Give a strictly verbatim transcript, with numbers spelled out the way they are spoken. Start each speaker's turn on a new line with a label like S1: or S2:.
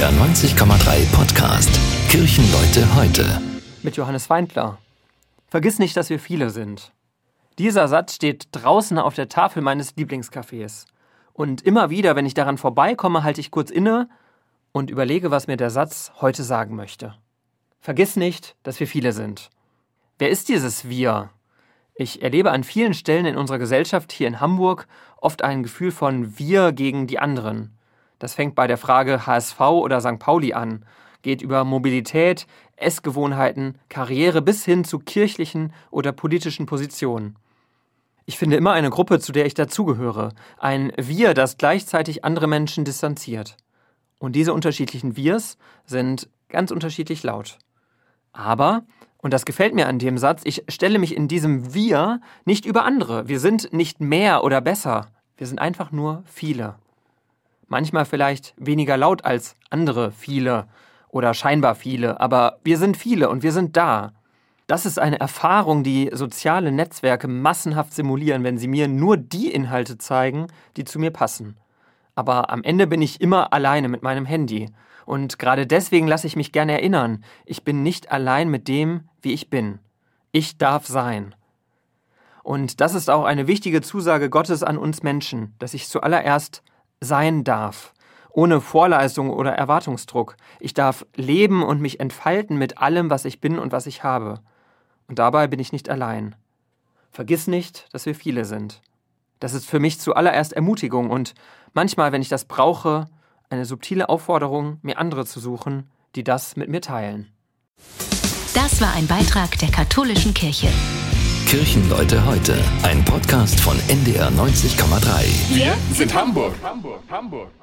S1: R neunzig Komma drei Podcast Kirchenleute heute.
S2: Mit Johannes Weindler. Vergiss nicht, dass wir viele sind. Dieser Satz steht draußen auf der Tafel meines Lieblingscafés. Und immer wieder, wenn ich daran vorbeikomme, halte ich kurz inne und überlege, was mir der Satz heute sagen möchte. Vergiss nicht, dass wir viele sind. Wer ist dieses Wir? Ich erlebe an vielen Stellen in unserer Gesellschaft hier in Hamburg oft ein Gefühl von Wir gegen die anderen. Das fängt bei der Frage H S V oder Sankt Pauli an, geht über Mobilität, Essgewohnheiten, Karriere bis hin zu kirchlichen oder politischen Positionen. Ich finde immer eine Gruppe, zu der ich dazugehöre, ein Wir, das gleichzeitig andere Menschen distanziert. Und diese unterschiedlichen Wirs sind ganz unterschiedlich laut. Aber, und das gefällt mir an dem Satz, ich stelle mich in diesem Wir nicht über andere. Wir sind nicht mehr oder besser. Wir sind einfach nur viele. Manchmal vielleicht weniger laut als andere viele oder scheinbar viele, aber wir sind viele und wir sind da. Das ist eine Erfahrung, die soziale Netzwerke massenhaft simulieren, wenn sie mir nur die Inhalte zeigen, die zu mir passen. Aber am Ende bin ich immer alleine mit meinem Handy. Und gerade deswegen lasse ich mich gerne erinnern, ich bin nicht allein mit dem, wie ich bin. Ich darf sein. Und das ist auch eine wichtige Zusage Gottes an uns Menschen, dass ich zuallererst sein darf, ohne Vorleistung oder Erwartungsdruck. Ich darf leben und mich entfalten mit allem, was ich bin und was ich habe. Und dabei bin ich nicht allein. Vergiss nicht, dass wir viele sind. Das ist für mich zuallererst Ermutigung und manchmal, wenn ich das brauche, eine subtile Aufforderung, mir andere zu suchen, die das mit mir teilen.
S3: Das war ein Beitrag der Katholischen Kirche.
S1: Kirchenleute heute, ein Podcast von N D R neunzig Komma drei.
S4: Wir sind Hamburg. Hamburg, Hamburg.